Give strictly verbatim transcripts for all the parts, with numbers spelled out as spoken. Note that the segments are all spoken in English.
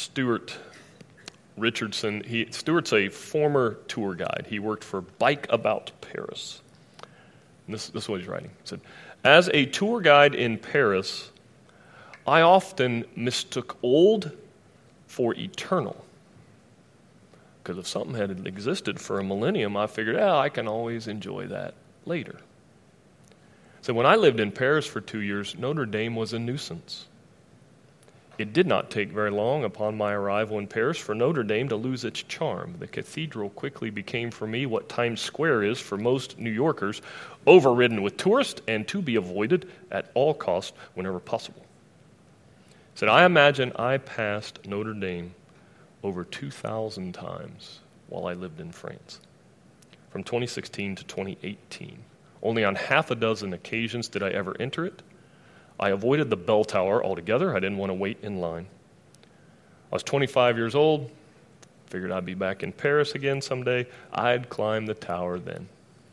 Stuart Richardson. He, Stuart's a former tour guide. He worked for Bike About Paris. And this, this is what he's writing. He said, as a tour guide in Paris, I often mistook old for eternal. Because if something had existed for a millennium, I figured, oh, I can always enjoy that later. So when I lived in Paris for two years, Notre Dame was a nuisance. It did not take very long upon my arrival in Paris for Notre Dame to lose its charm. The cathedral quickly became for me what Times Square is for most New Yorkers, overridden with tourists and to be avoided at all costs whenever possible. He said, I imagine I passed Notre Dame over two thousand times while I lived in France, from twenty sixteen to twenty eighteen. Only on half a dozen occasions did I ever enter it. I avoided the bell tower altogether. I didn't want to wait in line. I was twenty-five years old. Figured I'd be back in Paris again someday. I'd climb the tower then.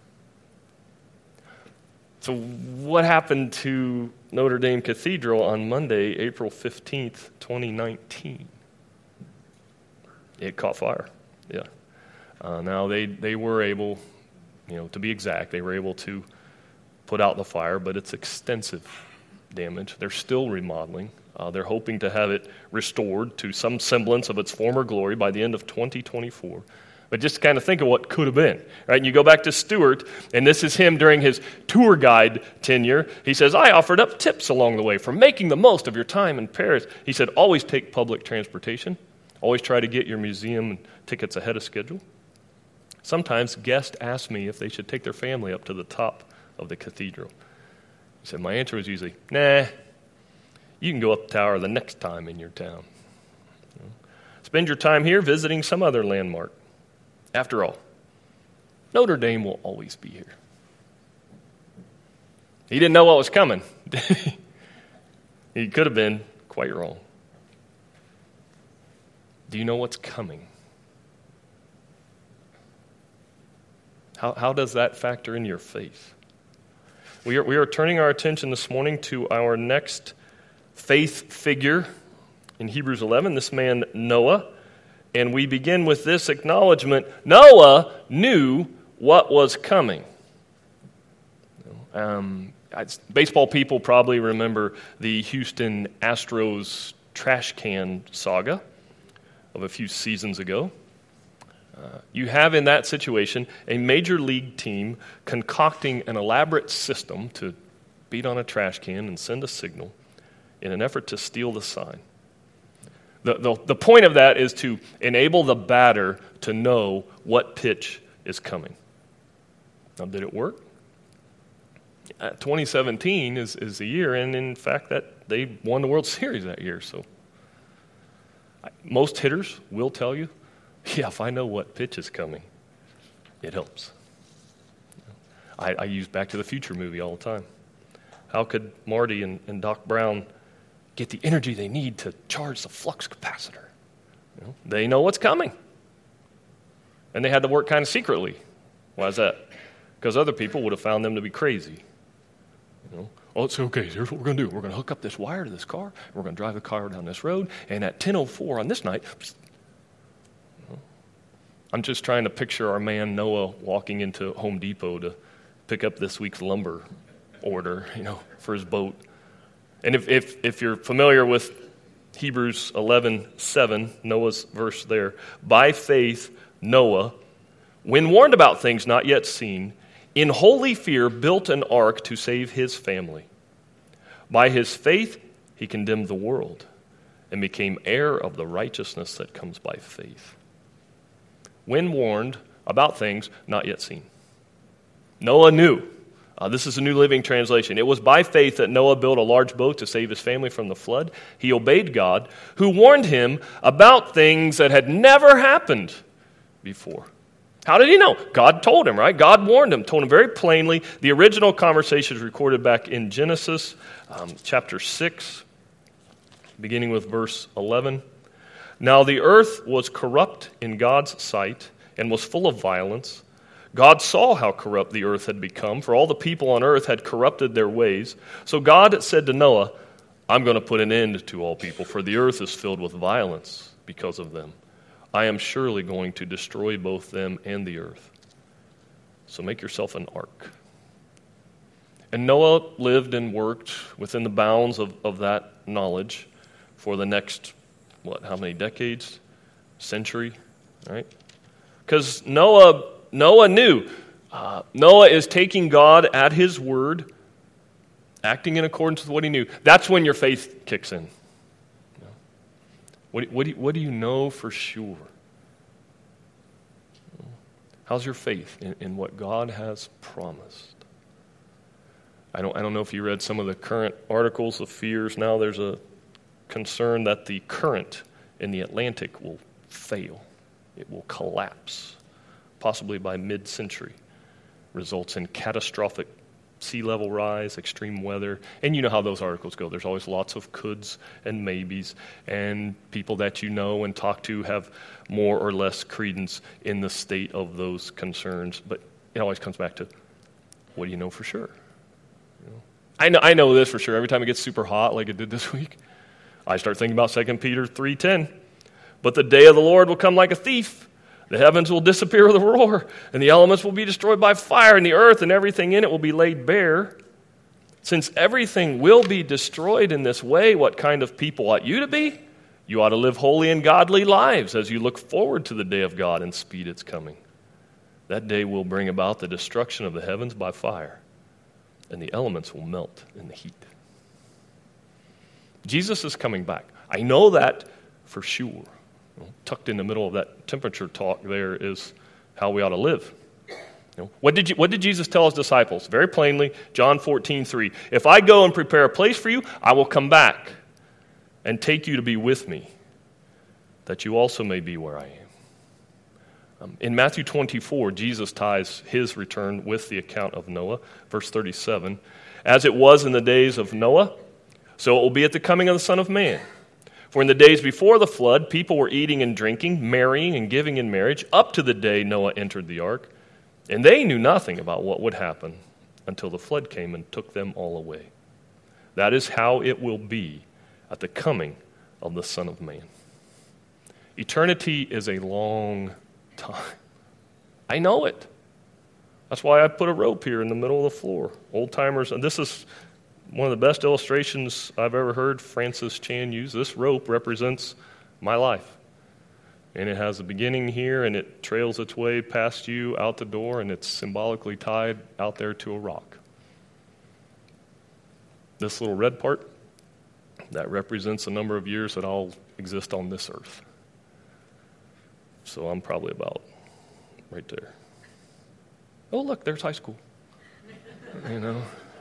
So what happened to Notre Dame Cathedral on Monday, April fifteenth, twenty nineteen? It caught fire, yeah. Uh, now, they, they were able, you know, to be exact, they were able to put out the fire, but it's extensive damage. They're still remodeling. Uh, they're hoping to have it restored to some semblance of its former glory by the end of twenty twenty-four. But just kind of think of what could have been, right? And you go back to Stuart, and this is him during his tour guide tenure. He says, I offered up tips along the way for making the most of your time in Paris. He said, always take public transportation. Always try to get your museum tickets ahead of schedule. Sometimes guests ask me if they should take their family up to the top of the cathedral. He said, my answer was usually, nah, you can go up the tower the next time in your town. You know, spend your time here visiting some other landmark. After all, Notre Dame will always be here. He didn't know what was coming. He could have been quite wrong. Do you know what's coming? How, how does that factor in your faith? We are, we are turning our attention this morning to our next faith figure in Hebrews eleven, this man Noah. And we begin with this acknowledgement. Noah knew what was coming. Um, baseball people probably remember the Houston Astros trash can saga of a few seasons ago. Uh, you have in that situation a major league team concocting an elaborate system to beat on a trash can and send a signal in an effort to steal the sign. The, the, the point of that is to enable the batter to know what pitch is coming. Now, did it work? Uh, twenty seventeen is, is the year, and in fact, that they won the World Series that year. So, I, most hitters will tell you, yeah, if I know what pitch is coming, it helps. I, I use Back to the Future movie all the time. How could Marty and, and Doc Brown get the energy they need to charge the flux capacitor? You know, they know what's coming. And they had to work kind of secretly. Why is that? Because other people would have found them to be crazy. You know, oh, it's okay. Here's what we're going to do. We're going to hook up this wire to this car. And we're going to drive the car down this road. And at ten oh four on this night, you know, I'm just trying to picture our man Noah walking into Home Depot to pick up this week's lumber order, you know, for his boat. And if, if if you're familiar with Hebrews eleven seven, Noah's verse there, by faith Noah, when warned about things not yet seen, in holy fear built an ark to save his family. By his faith he condemned the world and became heir of the righteousness that comes by faith. When warned about things not yet seen. Noah knew. Uh, this is a New Living Translation. It was by faith that Noah built a large boat to save his family from the flood. He obeyed God, who warned him about things that had never happened before. How did he know? God told him, right? God warned him, told him very plainly. The original conversation is recorded back in Genesis um, chapter six, beginning with verse eleven. Now the earth was corrupt in God's sight and was full of violence. God saw how corrupt the earth had become, for all the people on earth had corrupted their ways. So God said to Noah, I'm going to put an end to all people, for the earth is filled with violence. because of them. I am surely going to destroy both them and the earth. So make yourself an ark. And Noah lived and worked within the bounds of, of that knowledge for the next, what, how many decades? Century, right? Because Noah, Noah knew. Uh, Noah is taking God at his word, acting in accordance with what he knew. That's when your faith kicks in. What, what, do you, what do you know for sure? How's your faith in, in what God has promised? I don't, I don't know if you read some of the current articles of fears. Now there's a concern that the current in the Atlantic will fail. It will collapse, possibly by mid-century. Results in catastrophic sea level rise, extreme weather. And you know how those articles go. There's always lots of coulds and maybes, and people that you know and talk to have more or less credence in the state of those concerns. But it always comes back to, what do you know for sure? You know? I know I know this for sure. Every time it gets super hot like it did this week, I start thinking about Second Peter three ten. But the day of the Lord will come like a thief. The heavens will disappear with a roar, and the elements will be destroyed by fire, and the earth and everything in it will be laid bare. Since everything will be destroyed in this way, what kind of people ought you to be? You ought to live holy and godly lives as you look forward to the day of God and speed its coming. That day will bring about the destruction of the heavens by fire, and the elements will melt in the heat. Jesus is coming back. I know that for sure. Tucked in the middle of that temperature talk there is how we ought to live. You know, what did you, what did Jesus tell his disciples? Very plainly, John fourteen three. If I go and prepare a place for you, I will come back and take you to be with me, that you also may be where I am. Um, in Matthew twenty-four, Jesus ties his return with the account of Noah. Verse thirty-seven, as it was in the days of Noah, so it will be at the coming of the Son of Man. For in the days before the flood, people were eating and drinking, marrying and giving in marriage, up to the day Noah entered the ark. And they knew nothing about what would happen until the flood came and took them all away. That is how it will be at the coming of the Son of Man. Eternity is a long time. I know it. That's why I put a rope here in the middle of the floor. Old timers, and this is one of the best illustrations I've ever heard Francis Chan use. This rope represents my life. And it has a beginning here, and it trails its way past you out the door, and it's symbolically tied out there to a rock. This little red part, that represents the number of years that I'll exist on this earth. So I'm probably about right there. Oh, look, there's high school. You know?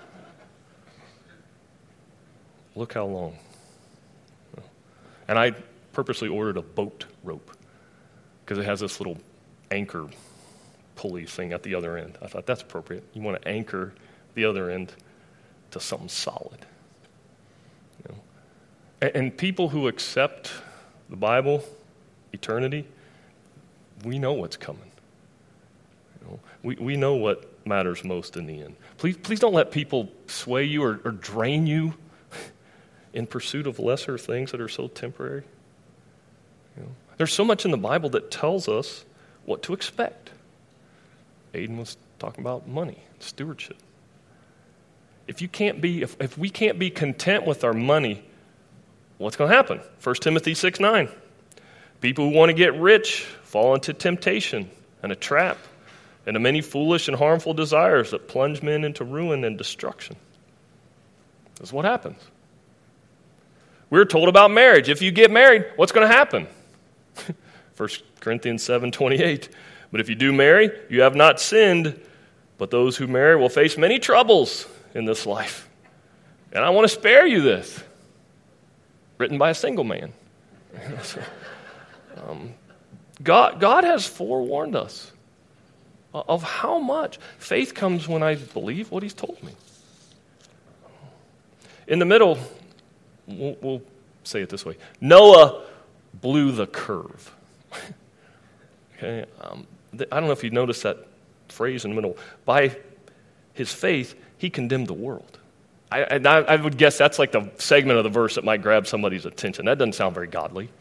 Look how long. And I purposely ordered a boat rope because it has this little anchor pulley thing at the other end. I thought that's appropriate. You want to anchor the other end to something solid. You know? and, and people who accept the Bible, eternity, we know what's coming. You know? We we know what matters most in the end. Please please don't let people sway you or, or drain you in pursuit of lesser things that are so temporary. You know, there's so much in the Bible that tells us what to expect. Aiden was talking about money, stewardship. If you can't be, if, if we can't be content with our money, what's going to happen? First Timothy six nine. People who want to get rich fall into temptation and a trap and to many foolish and harmful desires that plunge men into ruin and destruction. That's what happens. We're told about marriage. If you get married, what's going to happen? First Corinthians seven twenty-eight. But if you do marry, you have not sinned, but those who marry will face many troubles in this life. And I want to spare you this. Written by a single man. um, God, God has forewarned us of how much. Faith comes when I believe what he's told me. In the middle, we'll, we'll say it this way. Noah blew the curve. Okay, um, I don't know if you noticed that phrase in the middle. By his faith, he condemned the world. I, and I, I would guess that's like the segment of the verse that might grab somebody's attention. That doesn't sound very godly.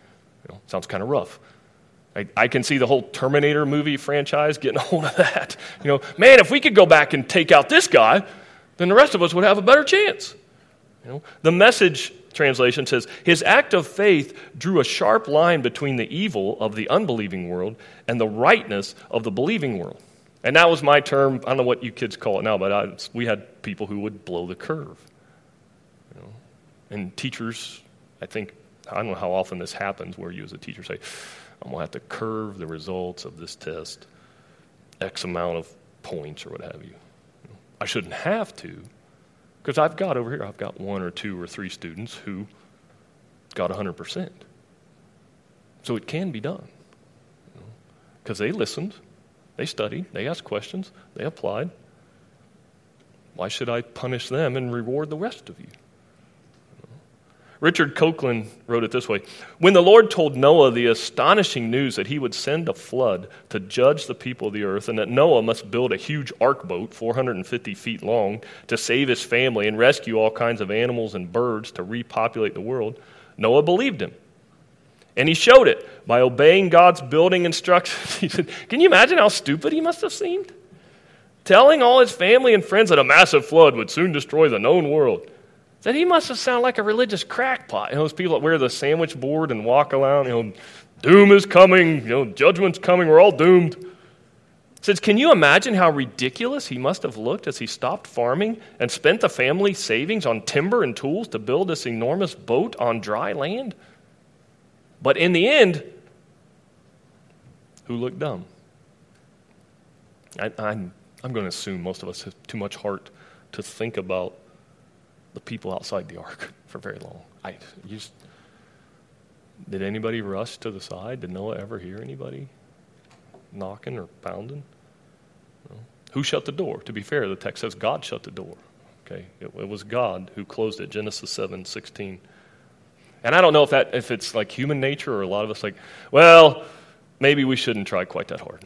You know, sounds kind of rough. I, I can see the whole Terminator movie franchise getting a hold of that. You know, man, if we could go back and take out this guy, then the rest of us would have a better chance. You know, the Message translation says, his act of faith drew a sharp line between the evil of the unbelieving world and the rightness of the believing world. And that was my term. I don't know what you kids call it now, but I, we had people who would blow the curve. You know, and teachers, I think, I don't know how often this happens where you as a teacher say, I'm going to have to curve the results of this test X amount of points or what have you. You know, I shouldn't have to, because I've got over here, I've got one or two or three students who got one hundred percent. So it can be done. Because you know, they listened, they studied, they asked questions, they applied. Why should I punish them and reward the rest of you? Richard Copeland wrote it this way. When the Lord told Noah the astonishing news that he would send a flood to judge the people of the earth and that Noah must build a huge ark boat, four hundred fifty feet long, to save his family and rescue all kinds of animals and birds to repopulate the world, Noah believed him. And he showed it by obeying God's building instructions. He said, can you imagine how stupid he must have seemed? Telling all his family and friends that a massive flood would soon destroy the known world. That he must have sounded like a religious crackpot. You know, those people that wear the sandwich board and walk around, you know, doom is coming, you know, judgment's coming, we're all doomed. Says, can you imagine how ridiculous he must have looked as he stopped farming and spent the family savings on timber and tools to build this enormous boat on dry land? But in the end, who looked dumb? I, I'm, I'm going to assume most of us have too much heart to think about the people outside the ark for very long. I just, did anybody rush to the side? Did Noah ever hear anybody knocking or pounding? No. Who shut the door? To be fair, the text says God shut the door. Okay, it, it was God who closed it. Genesis seven sixteen. And I don't know if that if it's like human nature or a lot of us like, well, maybe we shouldn't try quite that hard.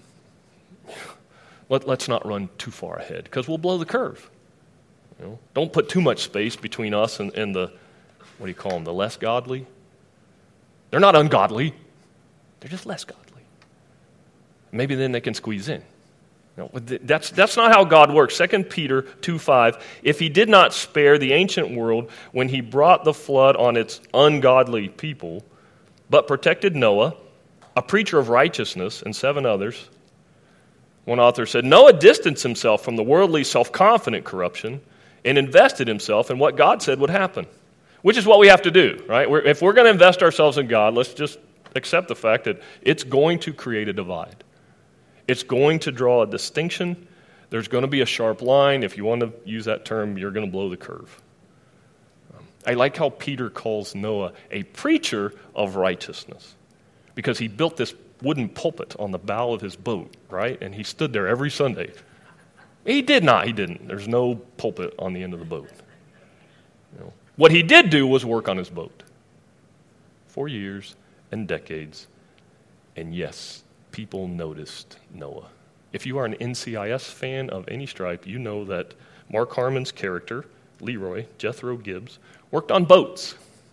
Let, let's not run too far ahead because we'll blow the curve. You know, don't put too much space between us and, and the, what do you call them, the less godly. They're not ungodly. They're just less godly. Maybe then they can squeeze in. You know, that's, that's not how God works. Second Peter two five, if he did not spare the ancient world when he brought the flood on its ungodly people, but protected Noah, a preacher of righteousness, and seven others. One author said, Noah distanced himself from the worldly self-confident corruption and invested himself in what God said would happen, which is what we have to do, right? We're, if we're going to invest ourselves in God, let's just accept the fact that it's going to create a divide. It's going to draw a distinction. There's going to be a sharp line. If you want to use that term, you're going to blow the curve. Um, I like how Peter calls Noah a preacher of righteousness because he built this wooden pulpit on the bow of his boat, right? And he stood there every Sunday. He did not. He didn't. There's no pulpit on the end of the boat. You know, what he did do was work on his boat for years and decades. And yes, people noticed Noah. If you are an N C I S fan of any stripe, you know that Mark Harmon's character, Leroy, Jethro Gibbs, worked on boats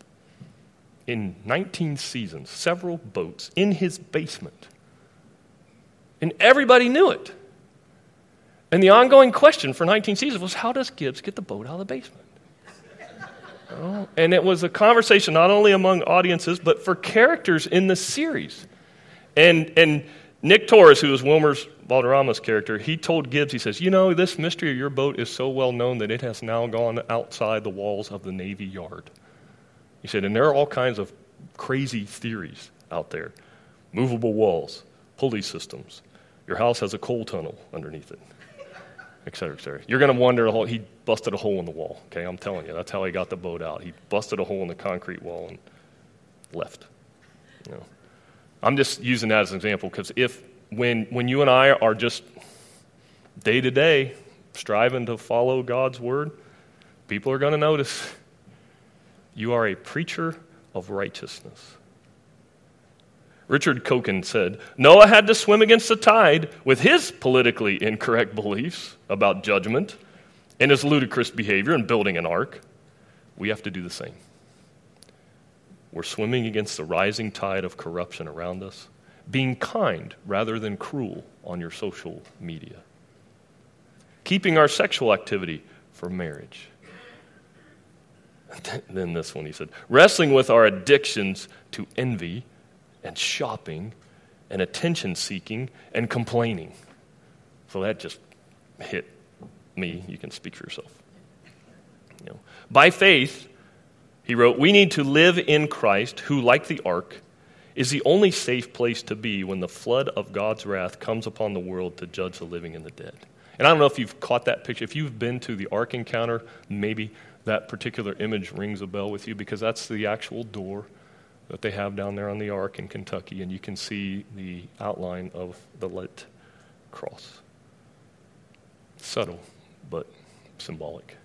in nineteen seasons, several boats in his basement. And everybody knew it. And the ongoing question for nineteen seasons was, how does Gibbs get the boat out of the basement? Oh, and it was a conversation not only among audiences, but for characters in the series. And and Nick Torres, who was Wilmer's Valderrama's character, he told Gibbs, he says, you know, this mystery of your boat is so well known that it has now gone outside the walls of the Navy Yard. He said, and there are all kinds of crazy theories out there. Movable walls, pulley systems. Your house has a coal tunnel underneath it. Et cetera, et cetera. You're going to wonder, he busted a hole in the wall. Okay, I'm telling you, that's how he got the boat out. He busted a hole in the concrete wall and left. You know, I'm just using that as an example because if when when you and I are just day to day striving to follow God's word, people are going to notice you are a preacher of righteousness. Richard Coken said, Noah had to swim against the tide with his politically incorrect beliefs about judgment and his ludicrous behavior in building an ark. We have to do the same. We're swimming against the rising tide of corruption around us, being kind rather than cruel on your social media, keeping our sexual activity for marriage. Then this one, he said, wrestling with our addictions to envy and shopping and attention-seeking and complaining. So that just hit me. You can speak for yourself. You know, by faith, he wrote, we need to live in Christ, who, like the ark, is the only safe place to be when the flood of God's wrath comes upon the world to judge the living and the dead. And I don't know if you've caught that picture. If you've been to the ark encounter, maybe that particular image rings a bell with you, because that's the actual door that they have down there on the ark in Kentucky, and you can see the outline of the lit cross. Subtle, but symbolic.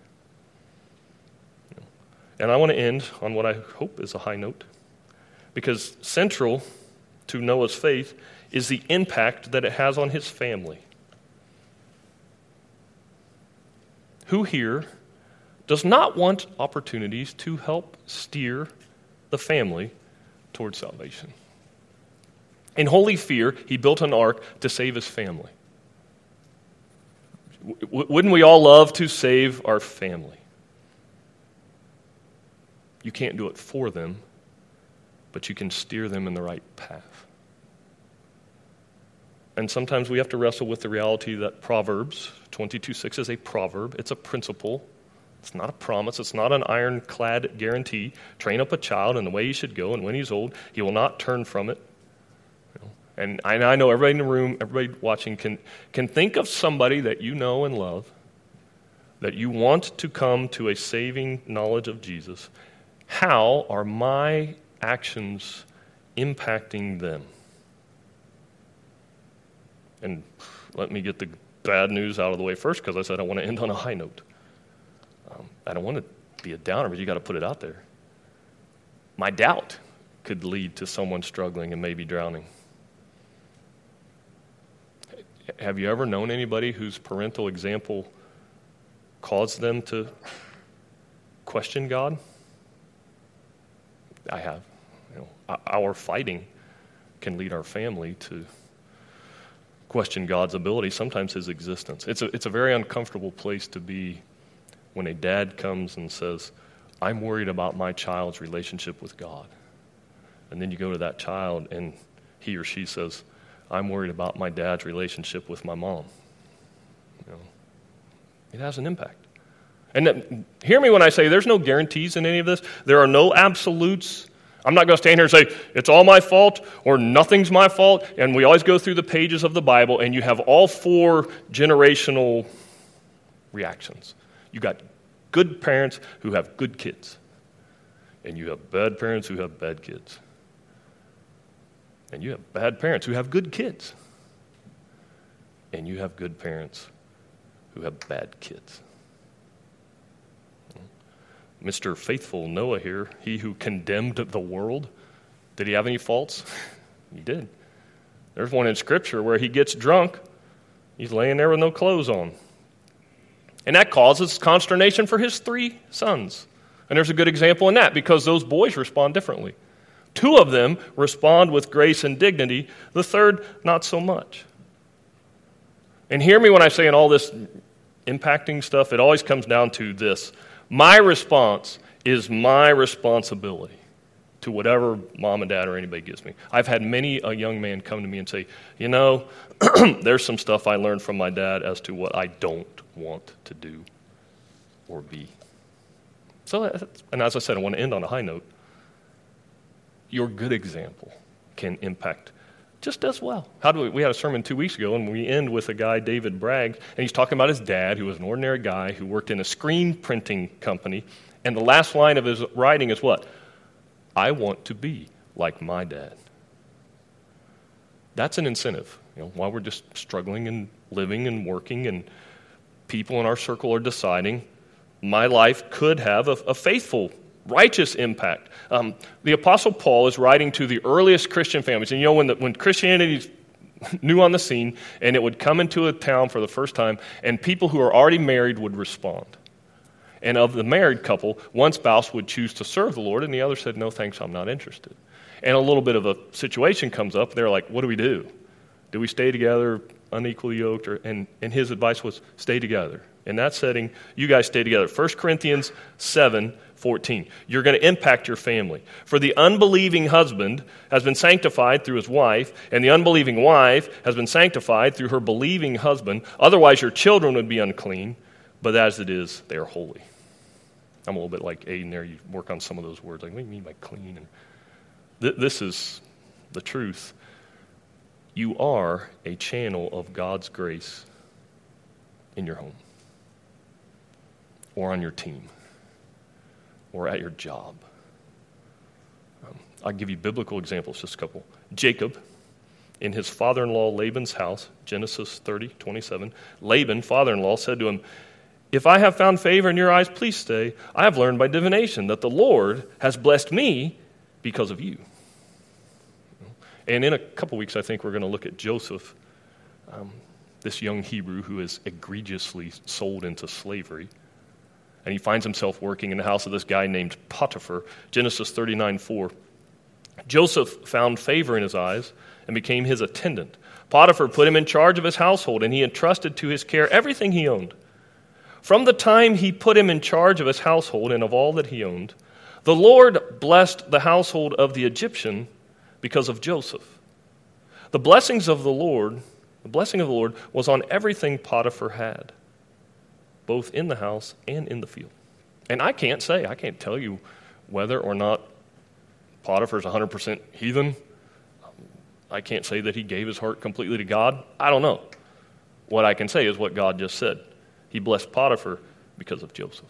And I want to end on what I hope is a high note, because central to Noah's faith is the impact that it has on his family. Who here does not want opportunities to help steer the family towards salvation? In holy fear, he built an ark to save his family. W- wouldn't we all love to save our family? You can't do it for them, but you can steer them in the right path. And sometimes we have to wrestle with the reality that Proverbs twenty-two six is a proverb. It's a principle. It's not a promise. It's not an ironclad guarantee. Train up a child in the way he should go, and when he's old, he will not turn from it. You know, and I, I know everybody in the room, everybody watching can, can think of somebody that you know and love, that you want to come to a saving knowledge of Jesus. How are my actions impacting them? And let me get the bad news out of the way first, because I said I want to end on a high note. Um, I don't want to be a downer, but you got to put it out there. My doubt could lead to someone struggling and maybe drowning. Have you ever known anybody whose parental example caused them to question God? I have. You know, our fighting can lead our family to question God's ability, sometimes his existence. It's a, it's a very uncomfortable place to be when a dad comes and says, I'm worried about my child's relationship with God. And then you go to that child and he or she says, I'm worried about my dad's relationship with my mom. You know, it has an impact. And then, hear me when I say there's no guarantees in any of this. There are no absolutes. I'm not going to stand here and say, it's all my fault or nothing's my fault. And we always go through the pages of the Bible and you have all four generational reactions. You got good parents who have good kids. And you have bad parents who have bad kids. And you have bad parents who have good kids. And you have good parents who have bad kids. Mister Faithful Noah here, he who condemned the world, did he have any faults? He did. There's one in Scripture where he gets drunk. He's laying there with no clothes on. And that causes consternation for his three sons. And there's a good example in that, because those boys respond differently. Two of them respond with grace and dignity. The third, not so much. And hear me when I say in all this impacting stuff, it always comes down to this. My response is my responsibility to whatever mom and dad or anybody gives me. I've had many a young man come to me and say, you know, there's some stuff I learned from my dad as to what I don't want to do or be. So, and as I said, I want to end on a high note. Your good example can impact just as well. How do we, we had a sermon two weeks ago, and we end with a guy, David Bragg, and he's talking about his dad, who was an ordinary guy who worked in a screen printing company, and the last line of his writing is what? I want to be like my dad. That's an incentive. You know, while we're just struggling and living and working, and people in our circle are deciding, my life could have a, a faithful righteous impact. Um, the Apostle Paul is writing to the earliest Christian families. And you know, when, the, when Christianity's new on the scene, and it would come into a town for the first time, and people who are already married would respond. And of the married couple, one spouse would choose to serve the Lord, and the other said, no, thanks, I'm not interested. And a little bit of a situation comes up. They're like, what do we do? Do we stay together, unequally yoked? Or, and, and his advice was, stay together. In that setting, you guys stay together. First Corinthians seven fourteen. You're going to impact your family. For the unbelieving husband has been sanctified through his wife, and the unbelieving wife has been sanctified through her believing husband. Otherwise, your children would be unclean, but as it is, they are holy. I'm a little bit like Aiden there. You work on some of those words. Like, what do you mean by clean? And th- this is the truth. You are a channel of God's grace in your home, or on your team, or at your job. Um, I'll give you biblical examples, just a couple. Jacob, in his father-in-law Laban's house, Genesis thirty twenty-seven, Laban, father-in-law, said to him, if I have found favor in your eyes, please stay. I have learned by divination that the Lord has blessed me because of you. And in a couple weeks, I think we're going to look at Joseph, um, this young Hebrew who is egregiously sold into slavery. And he finds himself working in the house of this guy named Potiphar. Genesis thirty-nine four. Joseph found favor in his eyes and became his attendant. Potiphar put him in charge of his household, and he entrusted to his care everything he owned. From the time he put him in charge of his household and of all that he owned, the Lord blessed the household of the Egyptian because of Joseph. The blessings of the Lord, the blessing of the Lord was on everything Potiphar had, both in the house and in the field. And I can't say, I can't tell you whether or not Potiphar's one hundred percent heathen. I can't say that he gave his heart completely to God. I don't know. What I can say is what God just said. He blessed Potiphar because of Joseph.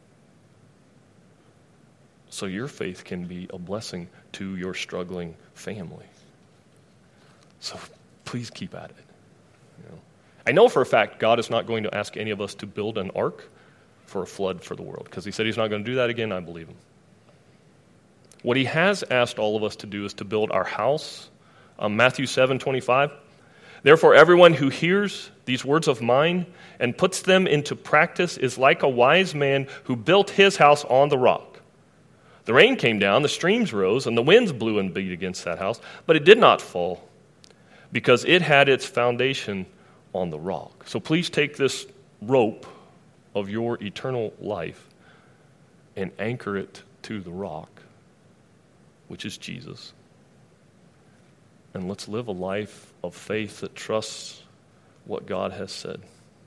So your faith can be a blessing to your struggling family. So please keep at it. You know, I know for a fact God is not going to ask any of us to build an ark for a flood for the world, because he said he's not going to do that again. I believe him. What he has asked all of us to do is to build our house. Um, Matthew seven twenty-five. Therefore, everyone who hears these words of mine and puts them into practice is like a wise man who built his house on the rock. The rain came down, the streams rose, and the winds blew and beat against that house, but it did not fall because it had its foundation on the rock. So please take this rope of your eternal life and anchor it to the rock, which is Jesus. And let's live a life of faith that trusts what God has said.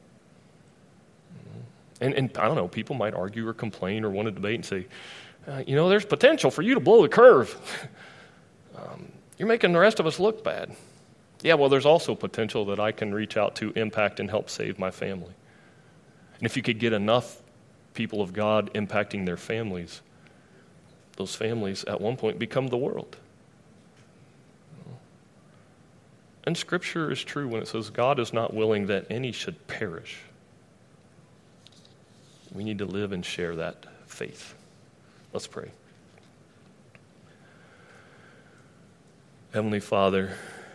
And, and I don't know, people might argue or complain or want to debate and say, uh, you know, there's potential for you to blow the curve. um, you're making the rest of us look bad. Yeah, well, there's also potential that I can reach out to, impact, and help save my family. And if you could get enough people of God impacting their families, those families at one point become the world. And Scripture is true when it says God is not willing that any should perish. We need to live and share that faith. Let's pray. Heavenly Father,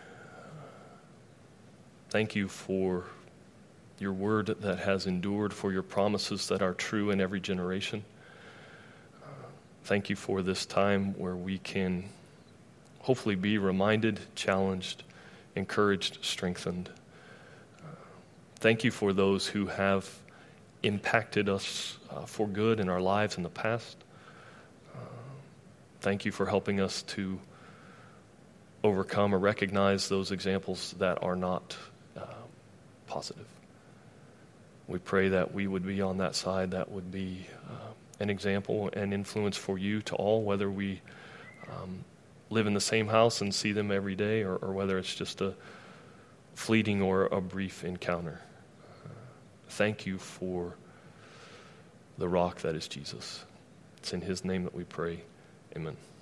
thank you for your word that has endured, for your promises that are true in every generation. Thank you for this time where we can hopefully be reminded, challenged, encouraged, strengthened. Thank you for those who have impacted us uh, for good in our lives in the past. Uh, thank you for helping us to overcome or recognize those examples that are not uh, positive. We pray that we would be on that side that would be uh, an example and influence for you to all, whether we um, live in the same house and see them every day, or, or whether it's just a fleeting or a brief encounter. Uh, thank you for the rock that is Jesus. It's in his name that we pray. Amen.